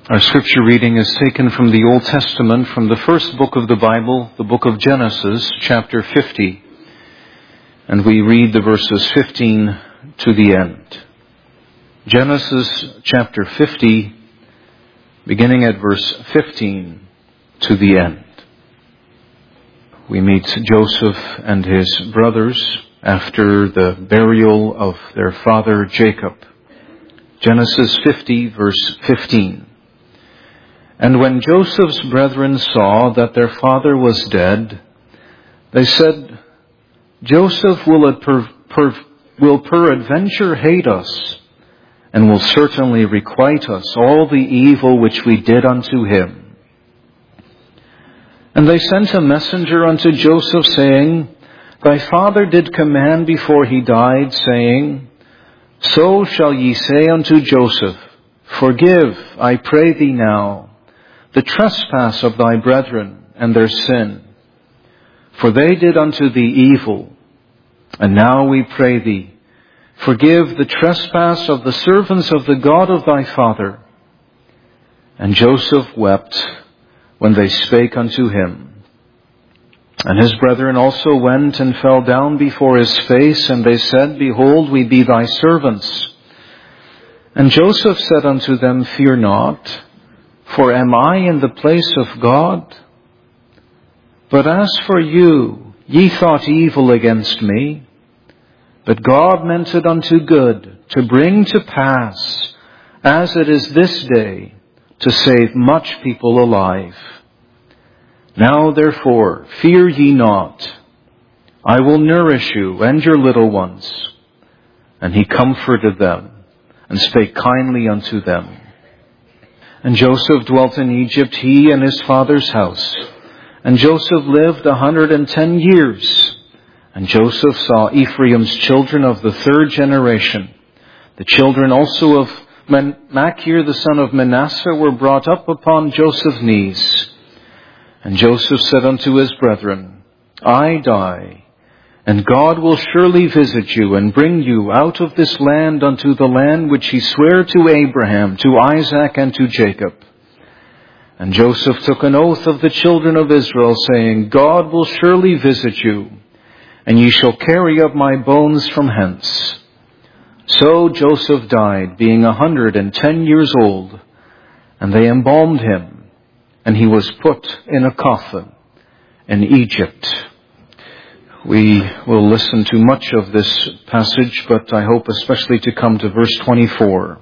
Our scripture reading is taken from the Old Testament, from the first book of the Bible, the book of Genesis, chapter 50. And we read the verses 15 to the end. Genesis chapter 50, beginning at verse 15 to the end. We meet Joseph and his brothers after the burial of their father Jacob. Genesis 50, verse 15. And when Joseph's brethren saw that their father was dead, they said, Joseph will peradventure hate us, and will certainly requite us all the evil which we did unto him. And they sent a messenger unto Joseph, saying, Thy father did command before he died, saying, So shall ye say unto Joseph, Forgive, I pray thee now, the trespass of thy brethren and their sin. For they did unto thee evil. And now we pray thee, forgive the trespass of the servants of the God of thy father. And Joseph wept when they spake unto him. And his brethren also went and fell down before his face, and they said, Behold, we be thy servants. And Joseph said unto them, Fear not, for am I in the place of God? But as for you, ye thought evil against me, but God meant it unto good, to bring to pass, as it is this day, to save much people alive. Now therefore, fear ye not. I will nourish you and your little ones. And he comforted them, and spake kindly unto them. And Joseph dwelt in Egypt, he and his father's house. And Joseph lived 110 years. And Joseph saw Ephraim's children of the third generation. The children also of Machir, the son of Manasseh, were brought up upon Joseph's knees. And Joseph said unto his brethren, I die, and God will surely visit you, and bring you out of this land unto the land which he sware to Abraham, to Isaac, and to Jacob. And Joseph took an oath of the children of Israel, saying, God will surely visit you, and ye shall carry up my bones from hence. So Joseph died, being 110 years old, and they embalmed him, and he was put in a coffin in Egypt. We will listen to much of this passage, but I hope especially to come to verse 24.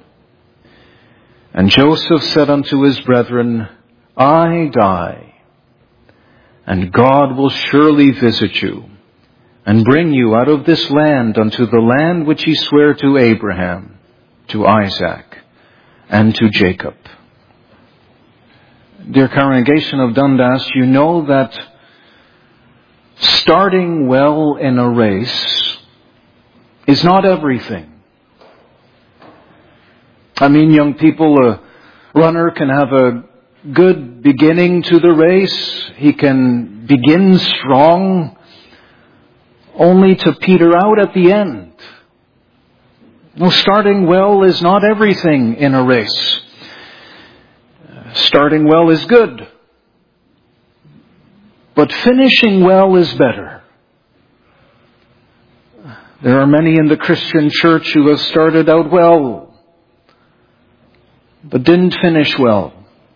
And Joseph said unto his brethren, I die, and God will surely visit you, and bring you out of this land unto the land which he sware to Abraham, to Isaac, and to Jacob. Dear congregation of Dundas, you know that starting well in a race is not everything. I mean, young people, a runner can have a good beginning to the race. He can begin strong, only to peter out at the end. No, starting well is not everything in a race. Starting well is good, but finishing well is better. There are many in the Christian church who have started out well, but didn't finish well.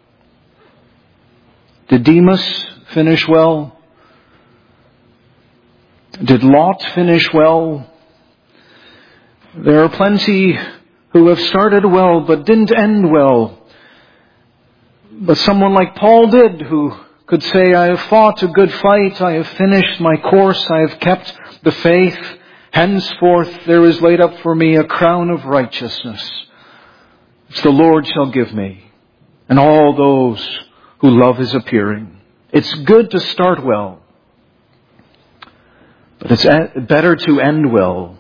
Did Demas finish well? Did Lot finish well? There are plenty who have started well but didn't end well. But someone like Paul did, who could say, I have fought a good fight, I have finished my course, I have kept the faith. Henceforth there is laid up for me a crown of righteousness, which the Lord shall give me, and all those who love his appearing. It's good to start well, but it's better to end well.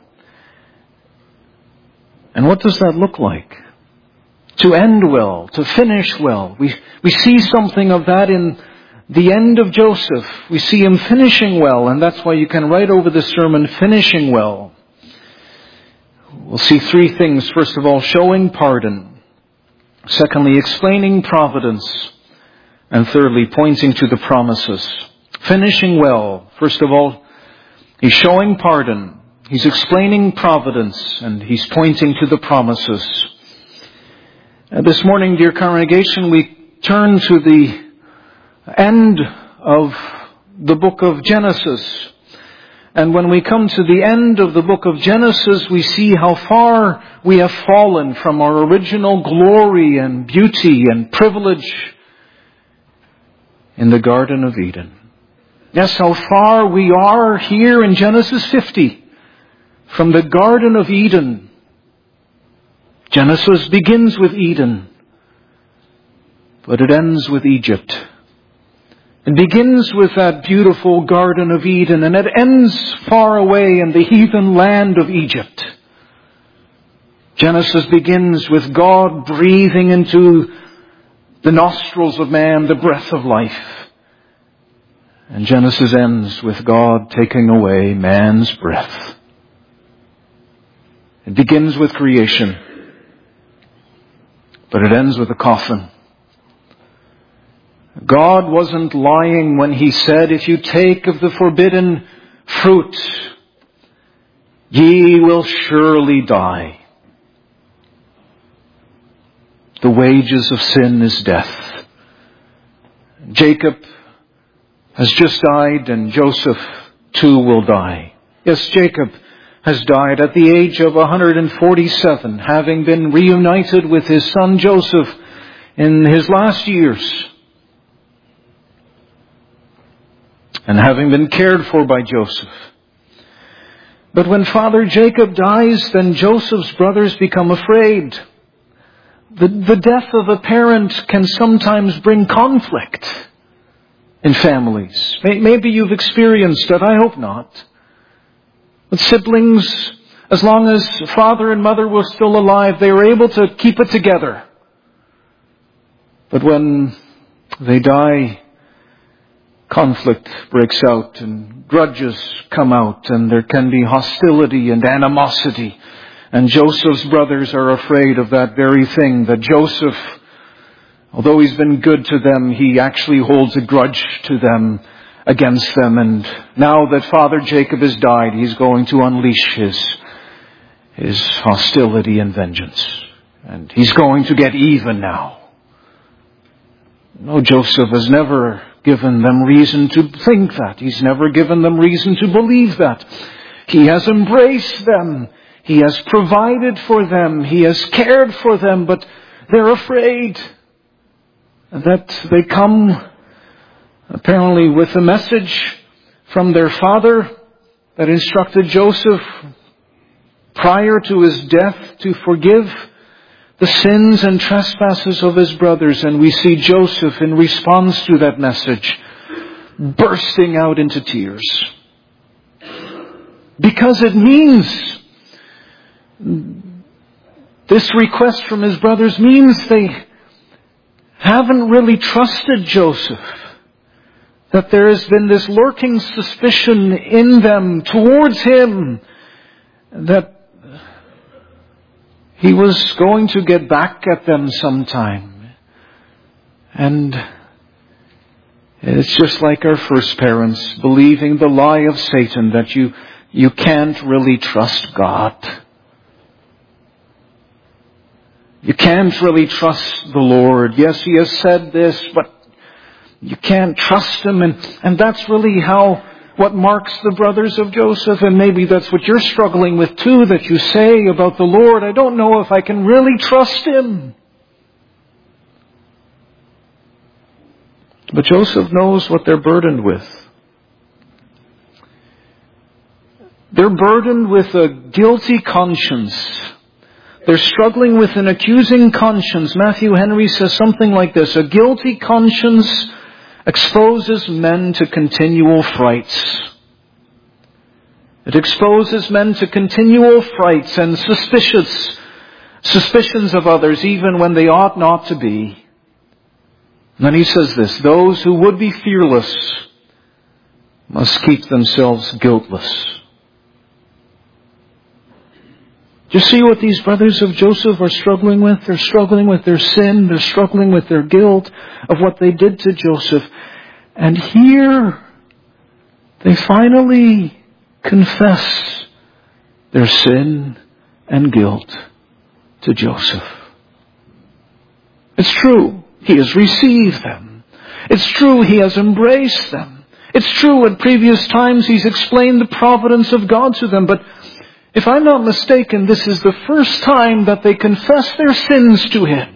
And what does that look like? To end well, to finish well. We see something of that in the end of Joseph. We see him finishing well, and that's why you can write over the sermon, finishing well. We'll see three things. First of all, showing pardon. Secondly, explaining providence. And thirdly, pointing to the promises. Finishing well. First of all, he's showing pardon. He's explaining providence. And he's pointing to the promises. This morning, dear congregation, we turn to the end of the book of Genesis. And when we come to the end of the book of Genesis, we see how far we have fallen from our original glory and beauty and privilege in the Garden of Eden. Yes, how far we are here in Genesis 50 from the Garden of Eden. Genesis begins with Eden, but it ends with Egypt. It begins with that beautiful Garden of Eden, and it ends far away in the heathen land of Egypt. Genesis begins with God breathing into the nostrils of man the breath of life. And Genesis ends with God taking away man's breath. It begins with creation, but it ends with a coffin. God wasn't lying when He said, if you take of the forbidden fruit, ye will surely die. The wages of sin is death. Jacob has just died, and Joseph too will die. Yes, Jacob has died at the age of 147, having been reunited with his son Joseph in his last years, and having been cared for by Joseph. But when Father Jacob dies, then Joseph's brothers become afraid. The death of a parent can sometimes bring conflict in families. Maybe you've experienced it, I hope not. But siblings, as long as father and mother were still alive, they were able to keep it together. But when they die, conflict breaks out and grudges come out, and there can be hostility and animosity. And Joseph's brothers are afraid of that very thing, that Joseph, although he's been good to them, he actually holds a grudge to them, against them. And now that Father Jacob has died, he's going to unleash his hostility and vengeance. And he's going to get even now. No, Joseph has never given them reason to think that. He's never given them reason to believe that. He has embraced them. He has provided for them. He has cared for them, but they're afraid that they come apparently with a message from their father that instructed Joseph prior to his death to forgive the sins and trespasses of his brothers. And we see Joseph, in response to that message, bursting out into tears. Because it means, this request from his brothers means they haven't really trusted Joseph. That there has been this lurking suspicion in them towards him that he was going to get back at them sometime. And it's just like our first parents believing the lie of Satan that you can't really trust God. You can't really trust the Lord. Yes, He has said this, but you can't trust Him. And that's really what marks the brothers of Joseph. And maybe that's what you're struggling with too, that you say about the Lord, I don't know if I can really trust Him. But Joseph knows what they're burdened with. They're burdened with a guilty conscience. They're struggling with an accusing conscience. Matthew Henry says something like this: a guilty conscience exposes men to continual frights. It exposes men to continual frights and suspicions of others, even when they ought not to be. And then he says this: those who would be fearless must keep themselves guiltless. Do you see what these brothers of Joseph are struggling with? They're struggling with their sin. They're struggling with their guilt of what they did to Joseph. And here, they finally confess their sin and guilt to Joseph. It's true, he has received them. It's true, he has embraced them. It's true, at previous times he's explained the providence of God to them. But if I'm not mistaken, this is the first time that they confess their sins to him.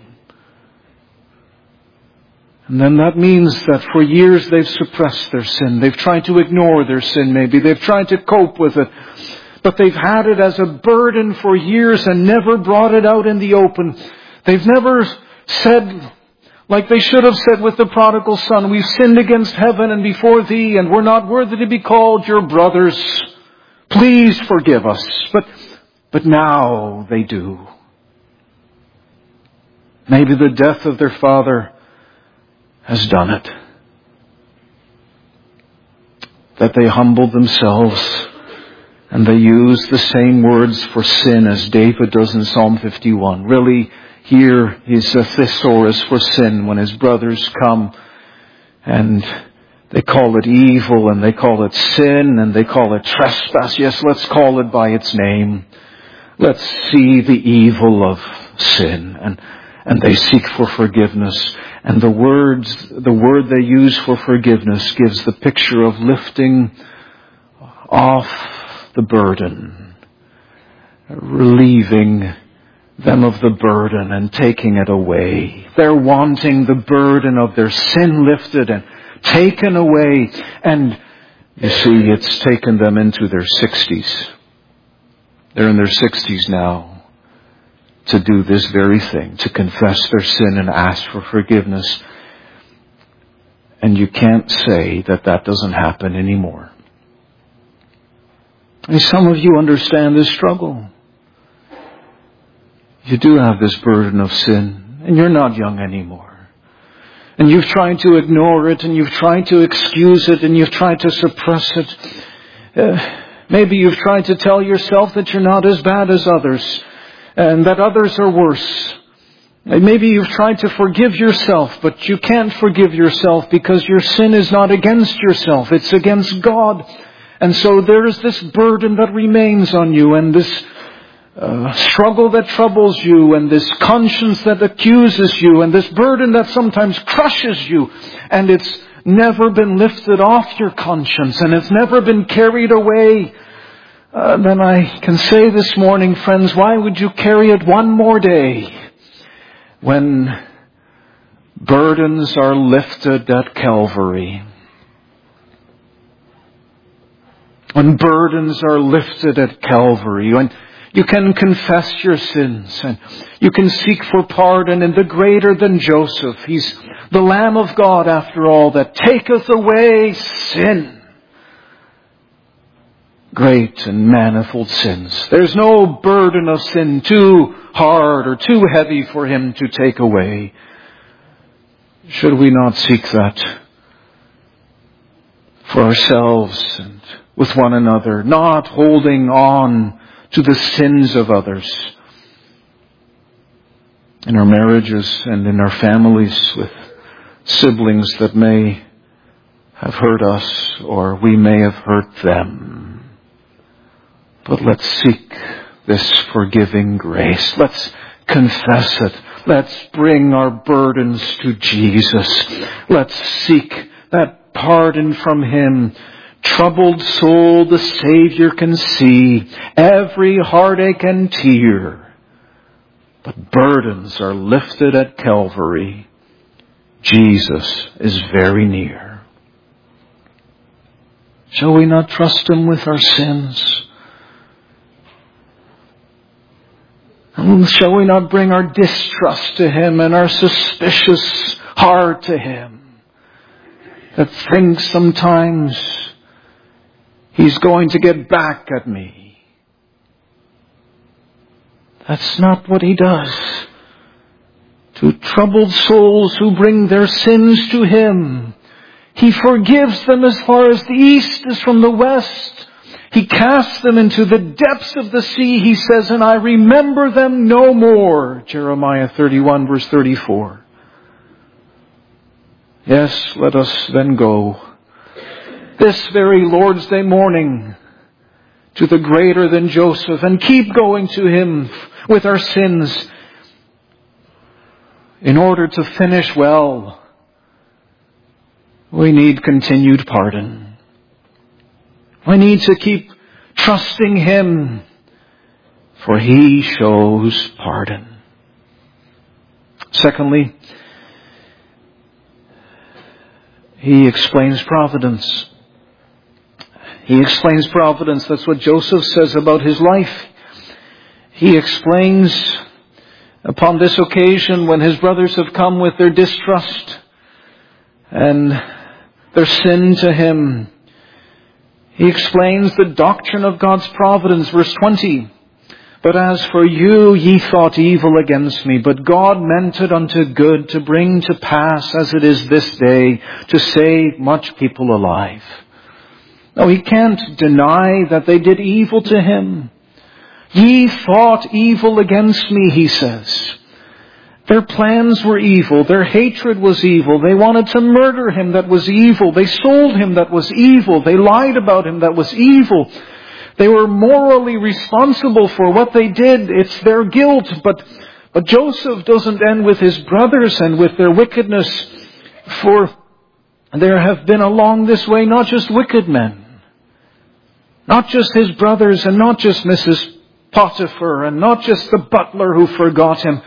And then that means that for years they've suppressed their sin. They've tried to ignore their sin maybe. They've tried to cope with it. But they've had it as a burden for years and never brought it out in the open. They've never said, like they should have said with the prodigal son, we've sinned against heaven and before thee, and we're not worthy to be called your brothers. Please forgive us. But now they do. Maybe the death of their father has done it. That they humbled themselves and they use the same words for sin as David does in Psalm 51. Really, here is a thesaurus for sin when his brothers come and they call it evil and they call it sin and they call it trespass. Yes, let's call it by its name. Let's see the evil of sin. And they seek for forgiveness. And the word they use for forgiveness gives the picture of lifting off the burden, relieving them of the burden and taking it away. They're wanting the burden of their sin lifted and taken away. And you see, it's taken them into their 60s. They're in their 60s now to do this very thing, to confess their sin and ask for forgiveness. And you can't say that that doesn't happen anymore. And some of you understand this struggle. You do have this burden of sin, and you're not young anymore. And you've tried to ignore it, and you've tried to excuse it, and you've tried to suppress it. Maybe you've tried to tell yourself that you're not as bad as others, and that others are worse. Maybe you've tried to forgive yourself, but you can't forgive yourself because your sin is not against yourself, it's against God. And so there is this burden that remains on you, and this struggle that troubles you, and this conscience that accuses you, and this burden that sometimes crushes you, and it's never been lifted off your conscience, and it's never been carried away. Then I can say this morning, friends, why would you carry it one more day when burdens are lifted at Calvary? When burdens are lifted at Calvary, when you can confess your sins and you can seek for pardon in the greater than Joseph. He's the Lamb of God, after all, that taketh away sin. Great and manifold sins. There's no burden of sin too hard or too heavy for Him to take away. Should we not seek that for ourselves and with one another, not holding on to the sins of others in our marriages and in our families with siblings that may have hurt us or we may have hurt them. But let's seek this forgiving grace. Let's confess it. Let's bring our burdens to Jesus. Let's seek that pardon from Him. Troubled soul, the Savior can see every heartache and tear. But burdens are lifted at Calvary. Jesus is very near. Shall we not trust Him with our sins? And shall we not bring our distrust to Him and our suspicious heart to Him, that thinks sometimes He's going to get back at me? That's not what He does. To troubled souls who bring their sins to Him, He forgives them as far as the east is from the west. He casts them into the depths of the sea, he says, and I remember them no more. Jeremiah 31 verse 34. Yes, let us then go this very Lord's Day morning to the greater than Joseph and keep going to him with our sins in order to finish well. We need continued pardon. We need to keep trusting him, for he shows pardon. Secondly, he explains providence. He explains providence. That's what Joseph says about his life. He explains upon this occasion when his brothers have come with their distrust and their sin to him. He explains the doctrine of God's providence. Verse 20. But as for you, ye thought evil against me, but God meant it unto good, to bring to pass as it is this day, to save much people alive. No, he can't deny that they did evil to him. Ye thought evil against me, he says. Their plans were evil. Their hatred was evil. They wanted to murder him. That was evil. They sold him. That was evil. They lied about him. That was evil. They were morally responsible for what they did. It's their guilt. But Joseph doesn't end with his brothers and with their wickedness. For there have been along this way not just wicked men, not just his brothers and not just Mrs. Potiphar and not just the butler who forgot him.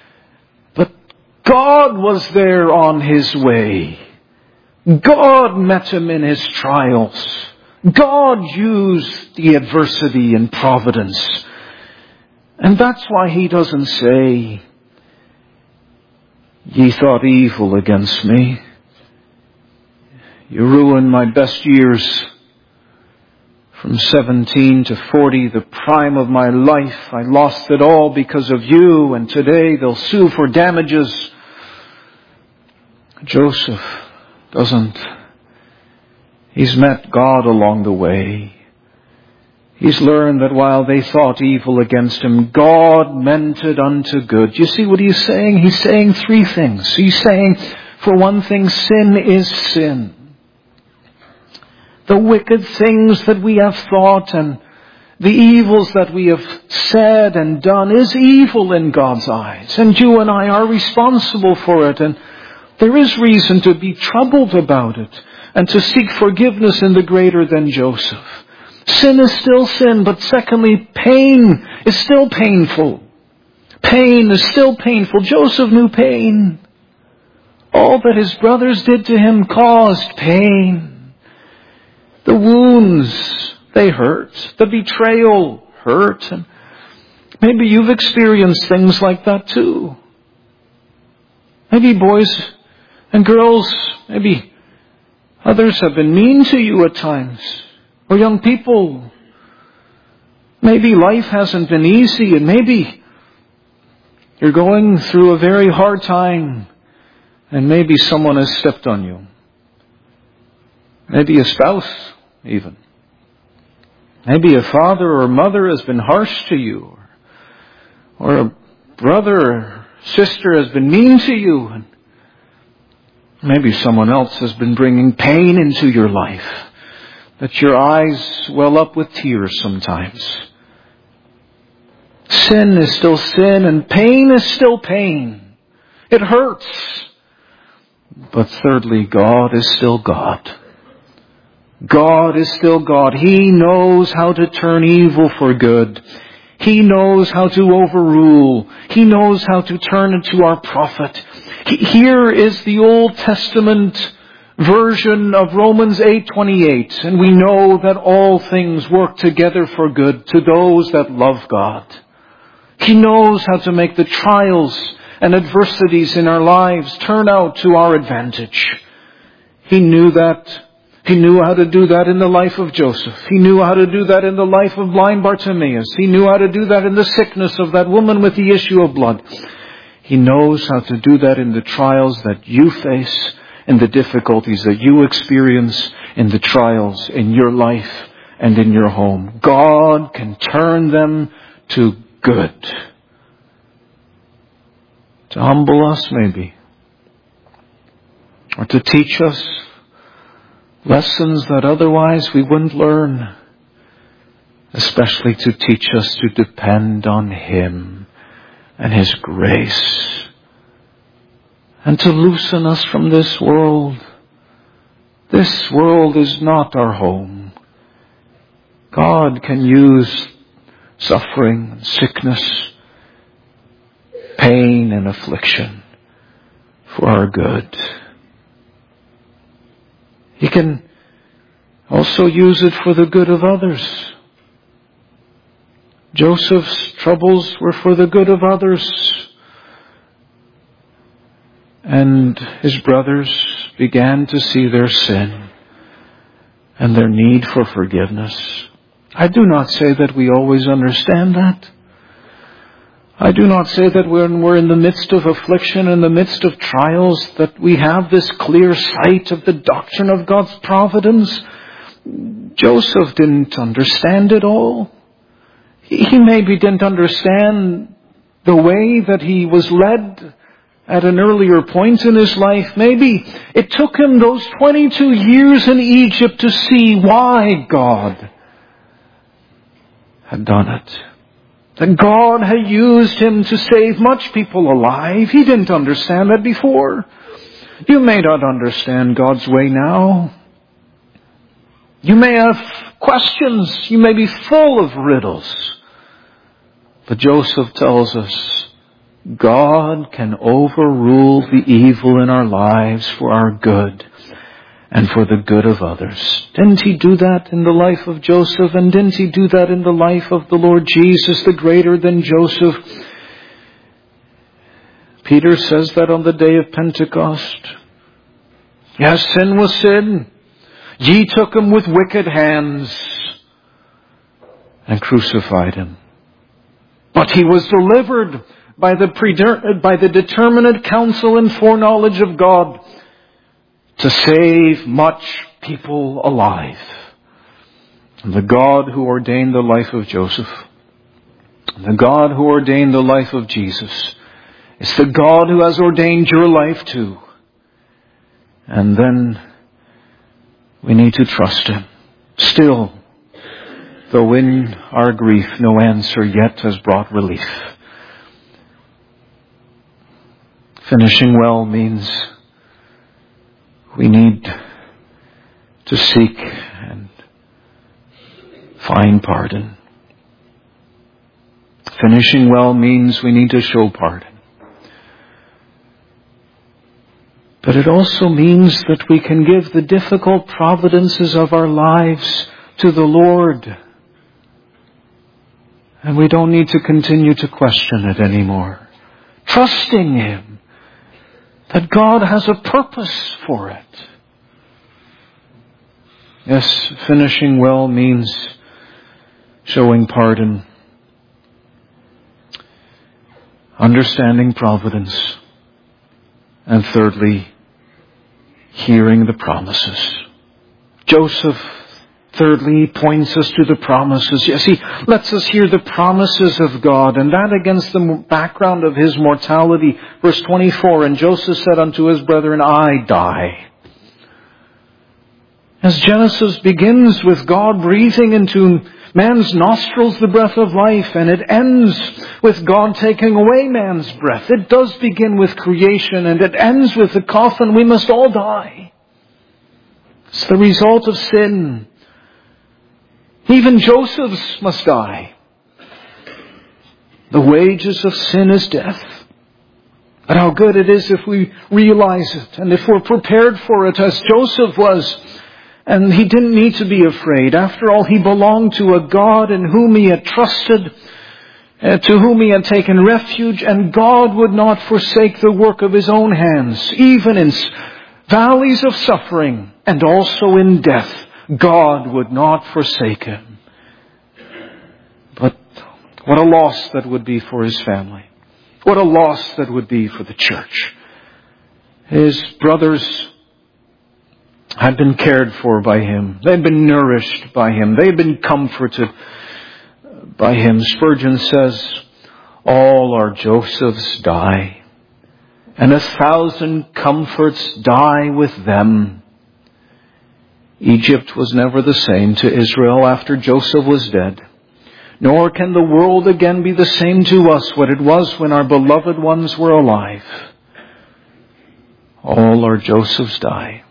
God was there on his way. God met him in his trials. God used the adversity in providence. And that's why he doesn't say, ye thought evil against me. You ruined my best years. From 17 to 40, the prime of my life, I lost it all because of you, and today they'll sue for damages. Joseph doesn't. He's met God along the way. He's learned that while they thought evil against him, God meant it unto good. You see what he's saying? He's saying three things. He's saying, for one thing, sin is sin. The wicked things that we have thought and the evils that we have said and done is evil in God's eyes. And you and I are responsible for it. And there is reason to be troubled about it and to seek forgiveness in the greater than Joseph. Sin is still sin, but secondly, pain is still painful. Pain is still painful. Joseph knew pain. All that his brothers did to him caused pain. The wounds, they hurt. The betrayal hurt. And maybe you've experienced things like that too. Maybe boys and girls, maybe others have been mean to you at times. Or young people. Maybe life hasn't been easy and maybe you're going through a very hard time and maybe someone has stepped on you. Maybe a spouse, even. Maybe a father or mother has been harsh to you. Or a brother or sister has been mean to you. And maybe someone else has been bringing pain into your life, that your eyes well up with tears sometimes. Sin is still sin and pain is still pain. It hurts. But thirdly, God is still God. God is still God. He knows how to turn evil for good. He knows how to overrule. He knows how to turn it to our profit. Here is the Old Testament version of Romans 8:28, and we know that all things work together for good to those that love God. He knows how to make the trials and adversities in our lives turn out to our advantage. He knew that. He knew how to do that in the life of Joseph. He knew how to do that in the life of blind Bartimaeus. He knew how to do that in the sickness of that woman with the issue of blood. He knows how to do that in the trials that you face, in the difficulties that you experience, in the trials in your life and in your home. God can turn them to good. To humble us, maybe. Or to teach us lessons that otherwise we wouldn't learn. Especially to teach us to depend on Him and His grace. And to loosen us from this world. This world is not our home. God can use suffering and sickness, pain and affliction for our good. He can also use it for the good of others. Joseph's troubles were for the good of others. And his brothers began to see their sin and their need for forgiveness. I do not say that we always understand that. I do not say that when we're in the midst of affliction, in the midst of trials, that we have this clear sight of the doctrine of God's providence. Joseph didn't understand it all. He maybe didn't understand the way that he was led at an earlier point in his life. Maybe it took him those 22 years in Egypt to see why God had done it. That God had used him to save much people alive. He didn't understand that before. You may not understand God's way now. You may have questions. You may be full of riddles. But Joseph tells us, God can overrule the evil in our lives for our good and for the good of others. Didn't He do that in the life of Joseph? And didn't He do that in the life of the Lord Jesus, the greater than Joseph? Peter says that on the day of Pentecost. Yes, sin was sin. Ye took Him with wicked hands and crucified Him. But He was delivered by the determinate counsel and foreknowledge of God to save much people alive. And the God who ordained the life of Joseph, the God who ordained the life of Jesus, is the God who has ordained your life too. And then we need to trust Him. Still, though in our grief no answer yet has brought relief. Finishing well means we need to seek and find pardon. Finishing well means we need to show pardon. But it also means that we can give the difficult providences of our lives to the Lord. And we don't need to continue to question it anymore. Trusting Him that God has a purpose for it. Yes, finishing well means showing pardon, understanding providence, and thirdly, hearing the promises. Joseph, thirdly, points us to the promises. Yes, he lets us hear the promises of God, and that against the background of his mortality. Verse 24, and Joseph said unto his brethren, I die. As Genesis begins with God breathing into man's nostrils the breath of life, and it ends with God taking away man's breath. It does begin with creation, and it ends with the coffin. We must all die. It's the result of sin. Even Joseph's must die. The wages of sin is death. But how good it is if we realize it, and if we're prepared for it as Joseph was. And he didn't need to be afraid. After all, he belonged to a God in whom he had trusted, to whom he had taken refuge, and God would not forsake the work of his own hands. Even in valleys of suffering and also in death, God would not forsake him. But what a loss that would be for his family. What a loss that would be for the church. His brothers had been cared for by Him. They had been nourished by Him. They had been comforted by Him. Spurgeon says, all our Josephs die, and 1,000 comforts die with them. Egypt was never the same to Israel after Joseph was dead. Nor can the world again be the same to us what it was when our beloved ones were alive. All our Josephs die,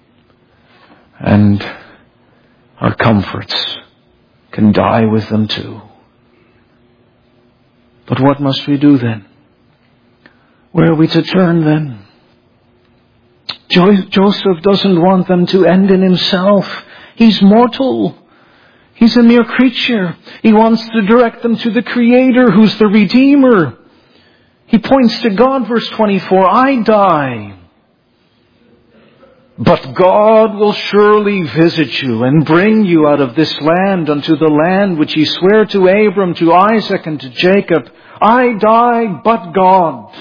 and our comforts can die with them too. But what must we do then? Where are we to turn then? Joseph doesn't want them to end in himself. He's mortal. He's a mere creature. He wants to direct them to the Creator, who's the Redeemer. He points to God, verse 24, I die, but God will surely visit you and bring you out of this land unto the land which He sware to Abram, to Isaac, and to Jacob. I die, but God.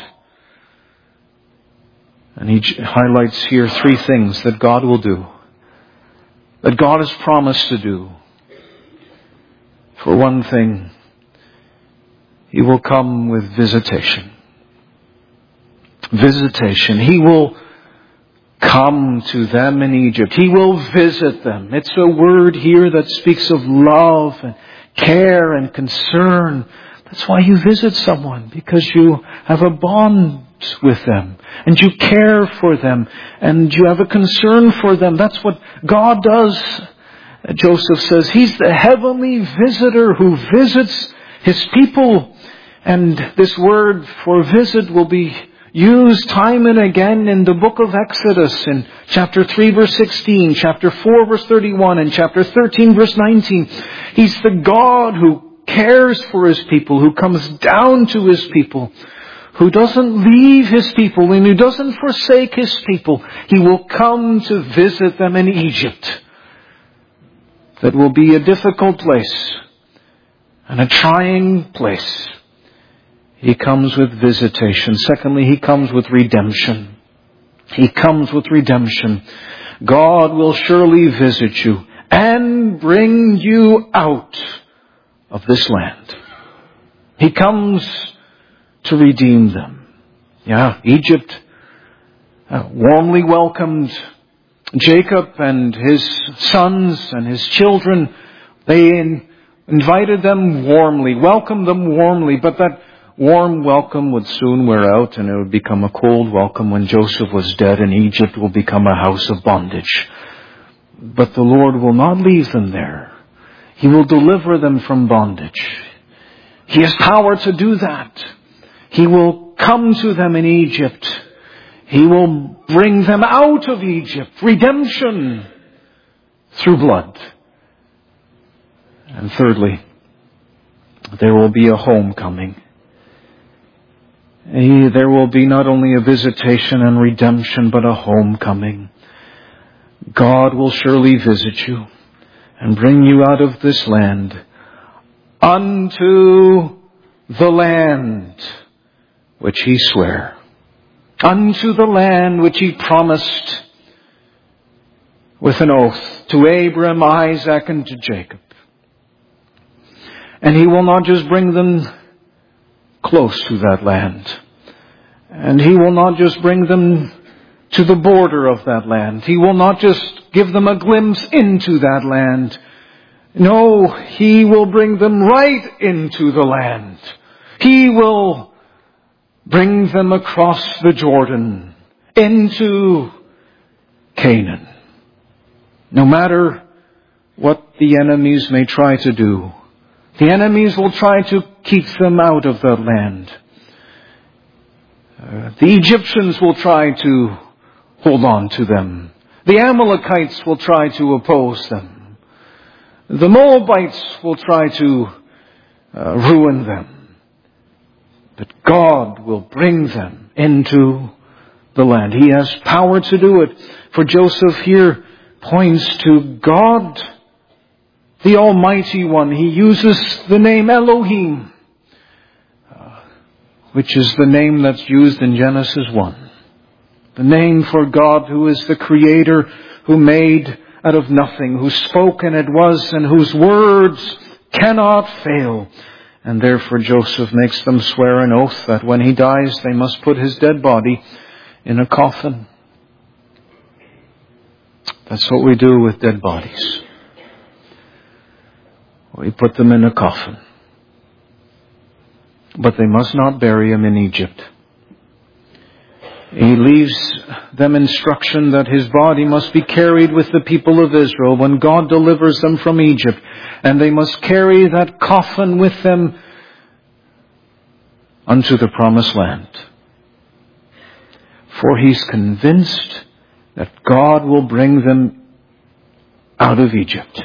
And he highlights here 3 things that God will do, that God has promised to do. For one thing, He will come with visitation. Visitation. He will come to them in Egypt. He will visit them. It's a word here that speaks of love and care and concern. That's why you visit someone, because you have a bond with them and you care for them and you have a concern for them. That's what God does. Joseph says He's the heavenly visitor who visits His people. And this word for visit will be used time and again in the book of Exodus, in chapter 3 verse 16, chapter 4 verse 31, and chapter 13 verse 19. He's the God who cares for His people, who comes down to His people, who doesn't leave His people, and who doesn't forsake His people. He will come to visit them in Egypt. That will be a difficult place and a trying place. He comes with visitation. Secondly, He comes with redemption. He comes with redemption. God will surely visit you and bring you out of this land. He comes to redeem them. Yeah, Egypt warmly welcomed Jacob and his sons and his children. They invited them warmly, welcomed them warmly, but that warm welcome would soon wear out, and it would become a cold welcome when Joseph was dead, and Egypt will become a house of bondage. But the Lord will not leave them there. He will deliver them from bondage. He has power to do that. He will come to them in Egypt. He will bring them out of Egypt. Redemption through blood. And thirdly, there will be a homecoming. There will be not only a visitation and redemption, but a homecoming. God will surely visit you and bring you out of this land unto the land which He sware. Unto the land which He promised with an oath to Abram, Isaac, and to Jacob. And He will not just bring them close to that land. And He will not just bring them to the border of that land. He will not just give them a glimpse into that land. No, He will bring them right into the land. He will bring them across the Jordan into Canaan. No matter what the enemies may try to do, the enemies will try to keep them out of that land. The Egyptians will try to hold on to them. The Amalekites will try to oppose them. The Moabites will try to ruin them. But God will bring them into the land. He has power to do it. For Joseph here points to God, the Almighty One. He uses the name Elohim, which is the name that's used in Genesis 1. The name for God, who is the Creator, who made out of nothing, who spoke and it was, and whose words cannot fail. And therefore Joseph makes them swear an oath that when he dies, they must put his dead body in a coffin. That's what we do with dead bodies. We put them in a coffin. But they must not bury him in Egypt. He leaves them instruction that his body must be carried with the people of Israel when God delivers them from Egypt. And they must carry that coffin with them unto the promised land. For he's convinced that God will bring them out of Egypt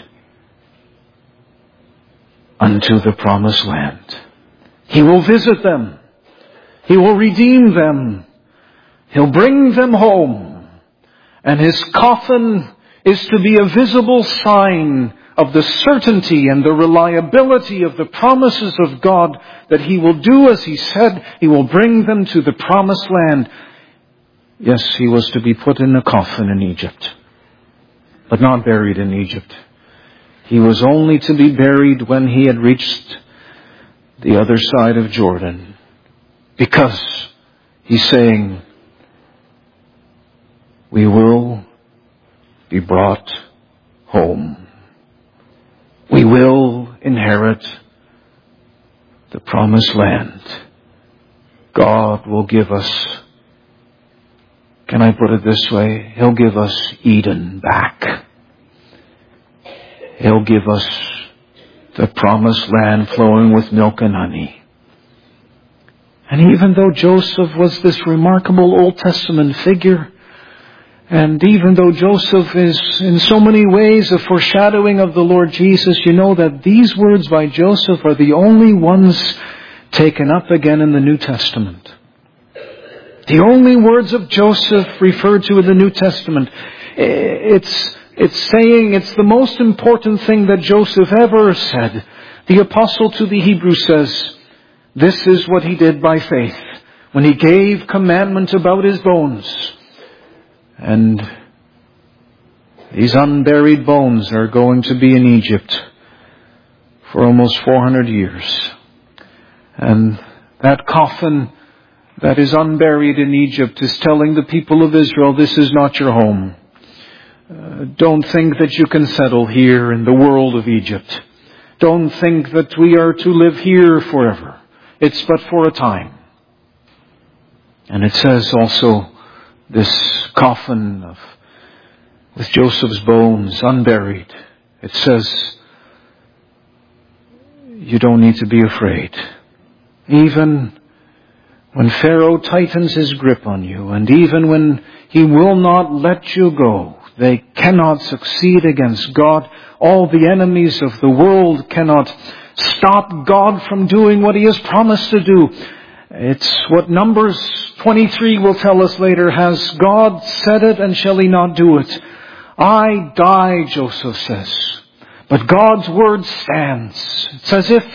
unto the promised land. He will visit them. He will redeem them. He'll bring them home. And his coffin is to be a visible sign of the certainty and the reliability of the promises of God, that he will do as he said. He will bring them to the promised land. Yes, he was to be put in a coffin in Egypt, but not buried in Egypt. He was only to be buried when he had reached the other side of Jordan, because he's saying, we will be brought home. We will inherit the promised land. God will give us, can I put it this way? He'll give us Eden back. He'll give us the promised land flowing with milk and honey. And even though Joseph was this remarkable Old Testament figure, and even though Joseph is in so many ways a foreshadowing of the Lord Jesus, you know that these words by Joseph are the only ones taken up again in the New Testament. The only words of Joseph referred to in the New Testament. It's saying it's the most important thing that Joseph ever said. The apostle to the Hebrews says, this is what he did by faith when he gave commandment about his bones. And these unburied bones are going to be in Egypt for almost 400 years. And that coffin that is unburied in Egypt is telling the people of Israel, this is not your home. Don't think that you can settle here in the world of Egypt. Don't think that we are to live here forever. It's but for a time. And it says also, this coffin with Joseph's bones unburied, it says, you don't need to be afraid. Even when Pharaoh tightens his grip on you, and even when he will not let you go, they cannot succeed against God. All the enemies of the world cannot stop God from doing what he has promised to do. It's what Numbers 23 will tell us later. Has God said it, and shall he not do it? I die, Joseph says, but God's word stands. It's as if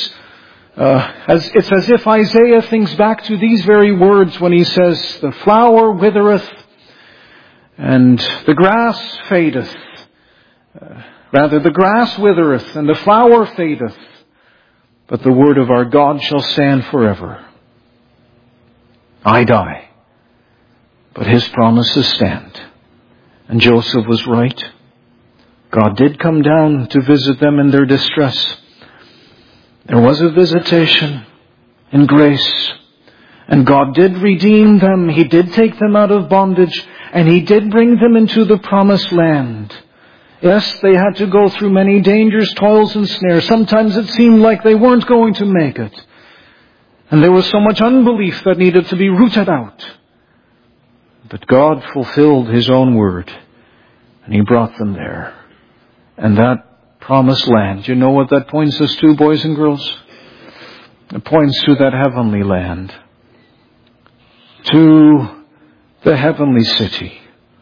it's as if Isaiah thinks back to these very words when he says, the flower withereth and the grass fadeth. The grass withereth and the flower fadeth, but the word of our God shall stand forever. I die, but his promises stand. And Joseph was right. God did come down to visit them in their distress. There was a visitation in grace. And God did redeem them. He did take them out of bondage. And he did bring them into the promised land. Yes, they had to go through many dangers, toils, and snares. Sometimes it seemed like they weren't going to make it. And there was so much unbelief that needed to be rooted out. But God fulfilled his own word. And he brought them there. And that promised land, you know what that points us to, boys and girls? It points to that heavenly land. To the heavenly city.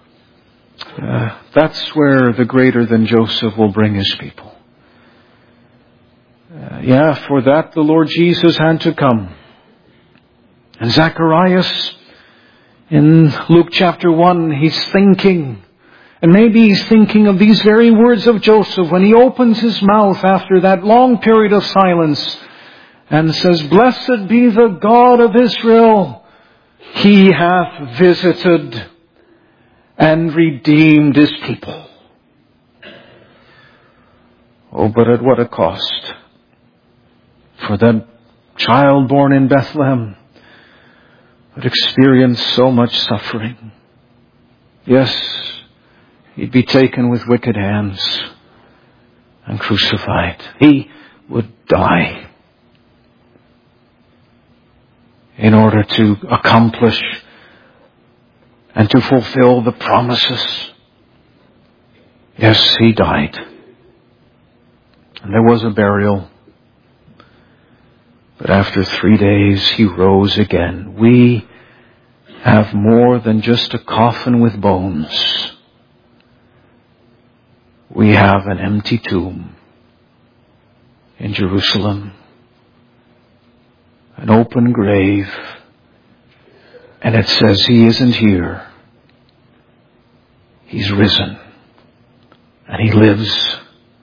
That's where the greater than Joseph will bring his people. For that the Lord Jesus had to come. And Zacharias, in Luke chapter 1, he's thinking And maybe he's thinking of these very words of Joseph when he opens his mouth after that long period of silence and says, "Blessed be the God of Israel. He hath visited and redeemed His people." Oh, but at what a cost for that child born in Bethlehem would experience so much suffering. Yes, he'd be taken with wicked hands and crucified. He would die in order to accomplish and to fulfill the promises. Yes, He died. And there was a burial. But after 3 days, He rose again. We have more than just a coffin with bones. We have an empty tomb in Jerusalem. An open grave. And it says He isn't here. He's risen. And He lives.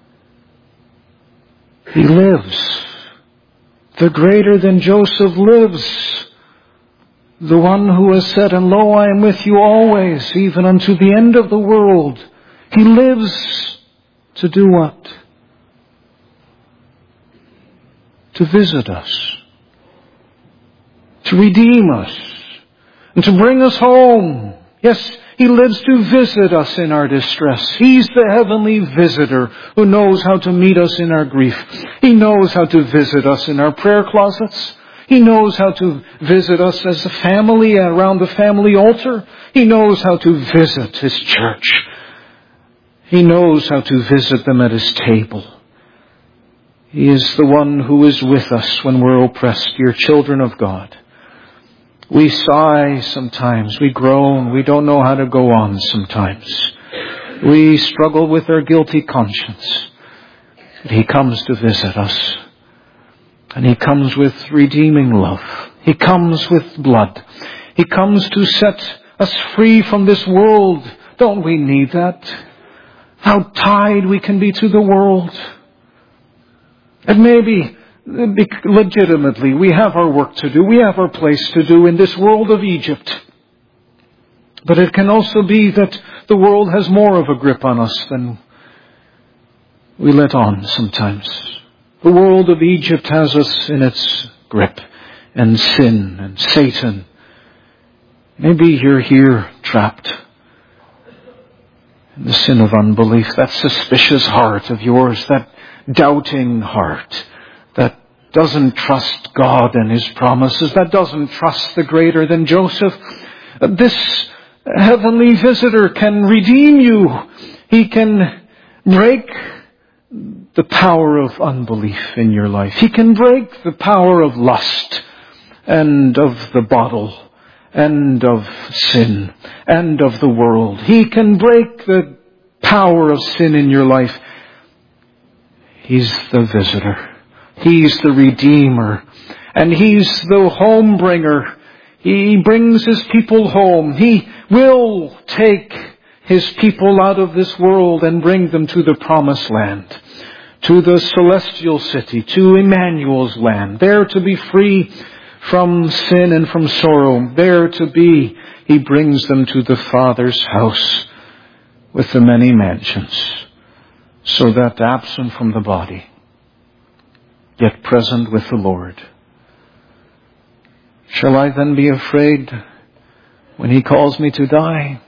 He lives. The greater than Joseph lives. The one who has said, "And lo, I am with you always, even unto the end of the world." He lives to do what? To visit us. To redeem us. And to bring us home. Yes, He lives to visit us in our distress. He's the heavenly visitor who knows how to meet us in our grief. He knows how to visit us in our prayer closets. He knows how to visit us as a family around the family altar. He knows how to visit His church. He knows how to visit them at His table. He is the one who is with us when we're oppressed, dear children of God. We sigh sometimes, we groan, we don't know how to go on sometimes. We struggle with our guilty conscience. But He comes to visit us. And He comes with redeeming love. He comes with blood. He comes to set us free from this world. Don't we need that? How tied we can be to the world. And maybe legitimately, we have our work to do. We have our place to do in this world of Egypt. But it can also be that the world has more of a grip on us than we let on sometimes. The world of Egypt has us in its grip, and sin and Satan. Maybe you're here trapped in the sin of unbelief, that suspicious heart of yours, that doubting heart that doesn't trust God and His promises, that doesn't trust the greater than Joseph. This heavenly visitor can redeem you. He can break the power of unbelief in your life. He can break the power of lust and of the bottle and of sin and of the world. He can break the power of sin in your life. He's the visitor. He's the Redeemer. And He's the home bringer. He brings His people home. He will take His people out of this world and bring them to the promised land, to the celestial city, to Emmanuel's land, there to be free from sin and from sorrow. There to be, He brings them to the Father's house with the many mansions, so that absent from the body, yet present with the Lord. Shall I then be afraid when He calls me to die?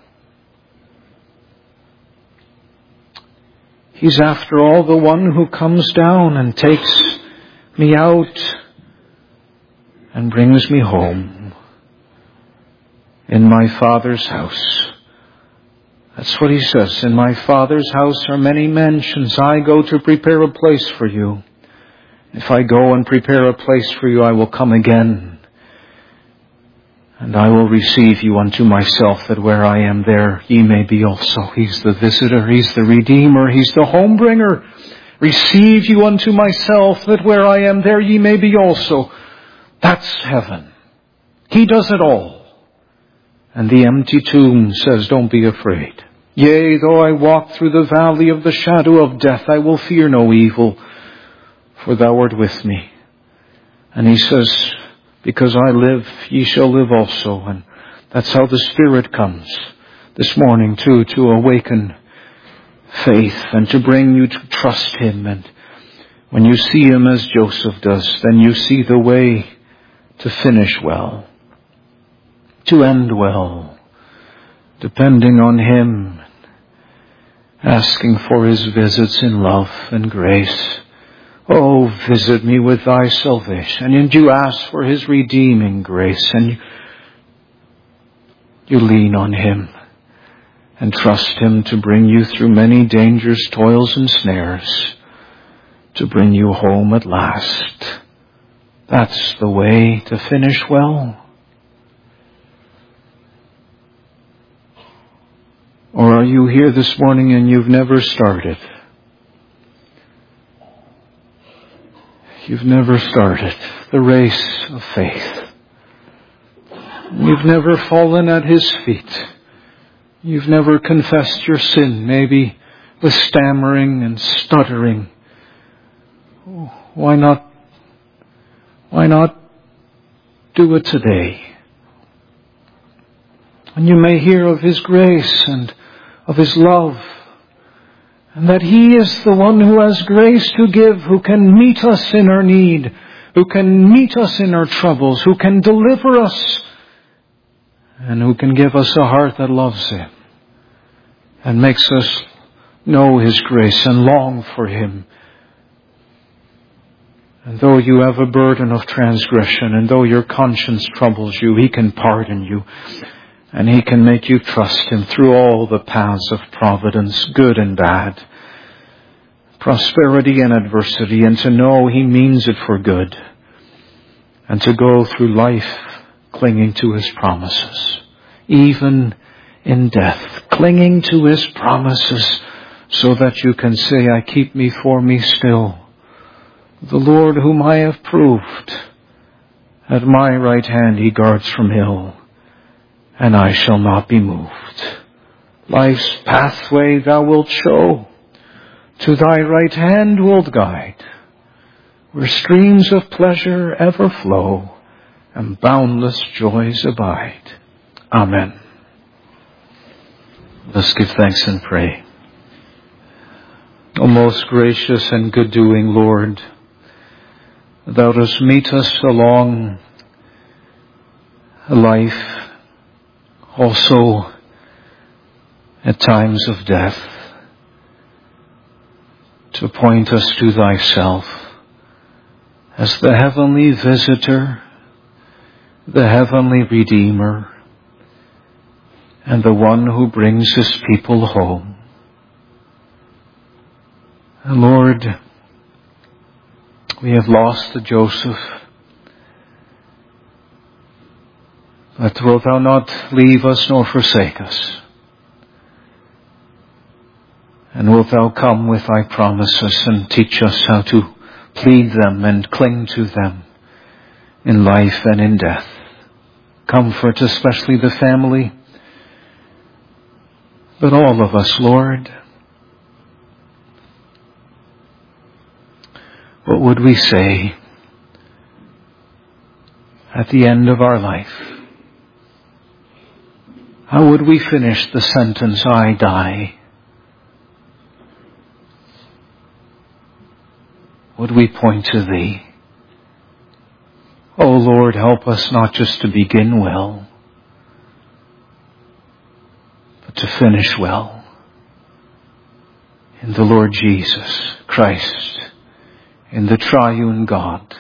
He's after all the one who comes down and takes me out and brings me home in my Father's house. That's what He says. In my Father's house are many mansions. I go to prepare a place for you. If I go and prepare a place for you, I will come again. And I will receive you unto myself, that where I am, there ye may be also. He's the visitor. He's the Redeemer. He's the home bringer. Receive you unto myself, that where I am, there ye may be also. That's heaven. He does it all. And the empty tomb says, don't be afraid. Yea, though I walk through the valley of the shadow of death, I will fear no evil, for thou art with me. And he says, because I live, ye shall live also. And that's how the Spirit comes this morning too, to awaken faith and to bring you to trust Him. And when you see Him as Joseph does, then you see the way to finish well, to end well, depending on Him, asking for His visits in love and grace. Oh, visit me with thy salvation. And you ask for His redeeming grace, and you lean on Him and trust Him to bring you through many dangers, toils, and snares, to bring you home at last. That's the way to finish well. Or are you here this morning and you've never started? You've never started the race of faith. You've never fallen at His feet. You've never confessed your sin, maybe with stammering and stuttering. Why not do it today? And you may hear of His grace and of His love, and that He is the one who has grace to give, who can meet us in our need, who can meet us in our troubles, who can deliver us, and who can give us a heart that loves Him and makes us know His grace and long for Him. And though you have a burden of transgression, and though your conscience troubles you, He can pardon you. And He can make you trust Him through all the paths of providence, good and bad, prosperity and adversity, and to know He means it for good, and to go through life clinging to His promises, even in death, clinging to His promises, so that you can say, I keep me for me still, the Lord whom I have proved, at my right hand He guards from ill, and I shall not be moved. Life's pathway thou wilt show, to thy right hand wilt guide, where streams of pleasure ever flow, and boundless joys abide. Amen. Let's give thanks and pray. O most gracious and good-doing Lord, Thou dost meet us along life, also at times of death, to point us to Thyself as the heavenly visitor, the heavenly Redeemer, and the one who brings His people home. And Lord, we have lost a Joseph, but wilt Thou not leave us nor forsake us? And wilt Thou come with Thy promises and teach us how to plead them and cling to them in life and in death. Comfort especially the family, but all of us, Lord. What would we say at the end of our life? How would we finish the sentence, I die? Would we point to Thee? Oh Lord, help us not just to begin well, but to finish well in the Lord Jesus Christ, in the triune God,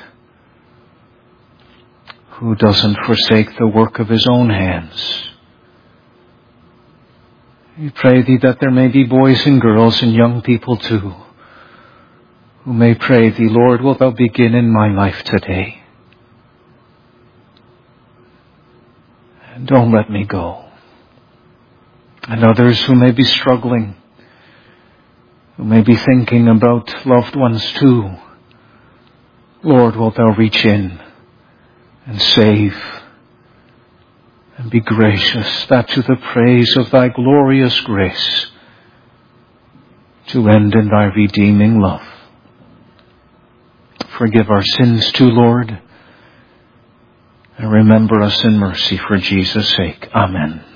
who doesn't forsake the work of His own hands. We pray Thee that there may be boys and girls and young people too, who may pray Thee, Lord, wilt Thou begin in my life today? And don't let me go. And others who may be struggling, who may be thinking about loved ones too, Lord, wilt Thou reach in and save And be gracious that to the praise of thy glorious grace to end in thy redeeming love. Forgive our sins too, Lord, and remember us in mercy for Jesus' sake. Amen.